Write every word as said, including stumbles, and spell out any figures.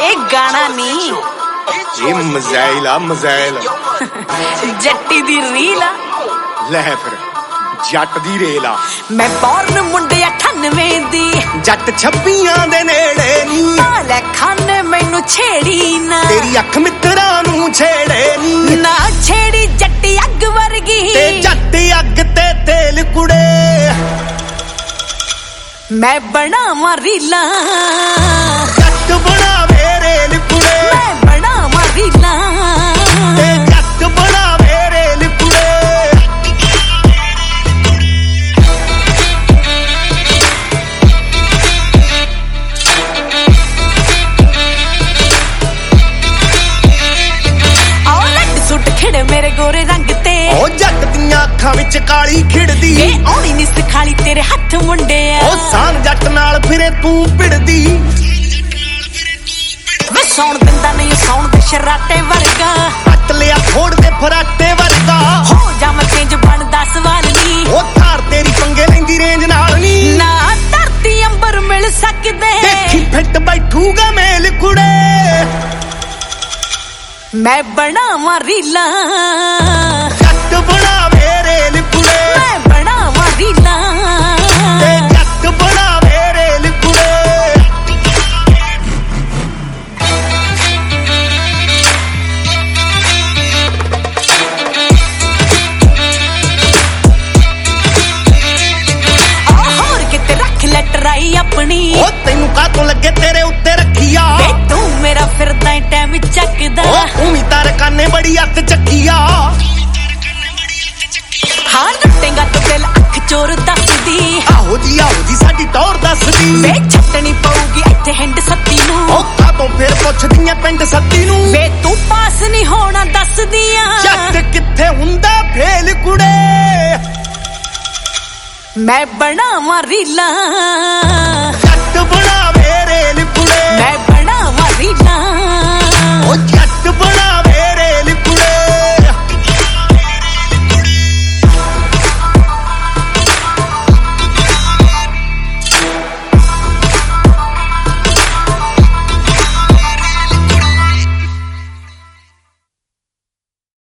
ਇਹ ਗਾਣਾ ਨਹੀਂ, ਇਹ ਮਜ਼ਾਇਲ ਆ ਮਜ਼ਾਇਲ। ਜੱਟੀ ਦੀ ਰੀਲ ਆ, ਲੈ ਫਿਰ ਜੱਟ ਦੀ ਰੇਲ ਆ। ਮੈਂ ਬੌਰਨ ਮੁੰਡੇ ਅਠਾਨਵੇਂ ਦੀ, ਜੱਟ ਛੱਬੀਆਂ ਦੇ ਨੇੜੇ ਨੀ। ਲੈ ਖਾਨੇ ਮੈਨੂੰ ਛੇੜੀ ਨਾ, ਤੇਰੀ ਅੱਖ ਮਿੱਤਰਾਂ ਨੂੰ ਛੇੜੇ ਨੀ। ਨਾ ਛੇੜੀ ਜੱਟੀ ਅੱਗ ਵਰਗੀ, ਤੇ ਜੱਟ ਅੱਗ ਤੇ ਤੇਲ ਕੁੜੇ। ਮੈਂ ਬਣਾਵਾਂ ਰੀਲਾਂ, ਜੱਟ ਬਣਾਵੇ ਰੇਲ ਕੁੜੇ। ਮੈਂ ਬਣਾਵਾਂ ਰੀਲਾਂ, ਤੇ ਜੱਟ ਬਣਾਵੇ ਰੇਲ ਕੁੜੇ। ਆਹ ਲੱਟ ਸੁੱਟ ਖਿੜੇ ਮੇਰੇ ਗੋਰੇ ਰੰਗ ਤੇ, ਉਹ ਜੱਟ ਦੀਆਂ ਅੱਖਾਂ ਵਿੱਚ ਕਾਲੀ ਖਿੜਦੀ। ਇਹ ਆਉਣੀ ਨੀ ਸਿਖਾਲੀ ਤੇਰੇ ਹੱਥ ਮੁੰਡਿਆ। ਉਹ ਸਾਂਝ ਜੱਟ ਨਾਲ ਫਿਰੇ ਤੂੰ ਭਿੜਦੀ। ਵੇ ਸੌਣ ਦਿੰਦਾ ਨਹੀਂ ਸੌਣ ਦੇ ਸ਼ਰਾਟੇ ਵਰਗਾ, ਪੱਟ ਲਿਆ ਫੋੜ ਦੇ ਫਰਾਟੇ ਵਰਗਾ। ਹੋ ਜਾਵਾਂ ਚੇਂਜ ਬਣਦਾ ਸਵਾਲ ਨੀ, ਉਹ ਥਾਰ ਤੇਰੀ ਪੰਗੇ ਲੈਂਦੀ ਰੇਂਜ ਨਾਲ ਨੀ। ਨਾ ਧਰਤੀ ਅੰਬਰ ਮਿਲ ਸਕਦੇ, ਦੇਖੀ ਫਿੱਟ ਬੈਠੂਗਾ ਮੇਲ ਕੁੜੇ। ਮੈਂ ਬਣਾਵਾਂ ਰੀਲਾਂ, ਜੱਟ ਬਣਾਵੇ ਰੇਲ ਕੁੜੇ। ਮੈਂ ਬਣਾਵਾਂ ਰੀਲਾਂ, ਤੇ ਜੱਟ ਬਣਾਵੇ ਰੇਲ ਕੁੜੇ। ਆਹ ਹੋਰ ਕਿਤੇ ਰੱਖ ਲੈ ਟਰਾਈ ਆਪਣੀ। ਉਹ ਤੈਨੂੰ ਕਾਹਤੋਂ ਲੱਗੇ ਤੇਰੇ ਉੱਤੇ ਰੱਖੀਆ। ਵੇ ਤੂੰ ਮੇਰਾ ਫਿਰਦਾ ਏ ਟਾਈਮ ਚੱਕਦਾ। ਉਹ ਤੂੰ ਵੀ ਤਾਰ ਕਾਨੇ ਬੜੀ ਅੱਤ ਚੱਕੀਆ। ਹਾਂ ਨੱਟੇਗਾ ਤੂੰ ਦਿਲ ਅੱਖ ਚੋਰ ਦੱਸਦੀ। ਆਹੋ ਜੀ ਆਹੋ ਜੀ ਸਾਡੀ ਟੌਰ ਦੱਸਦੀ। ਵੇ ਛੱਟਣੀ ਪਊਗੀ ਇੱਥੇ ਹਿੰਡ ਸੱਤੀ ਨੂੰ। ਉਹ ਕਾਹਤੋਂ ਫੇਰ ਪੁੱਛਦੀਆਂ ਪਿੰਡ ਸੱਤੀ ਨੂੰ। ਵੇ ਤੂੰ ਪਾਸ ਨਹੀਂ ਹੋਣਾ ਦੱਸਦੀਆਂ। ਜੱਟ ਕਿੱਥੇ ਹੁੰਦਾ ਫੇਲ ਕੁੜੇ। ਮੈਂ ਬਣਾਵਾਂ ਰੀਲਾਂ।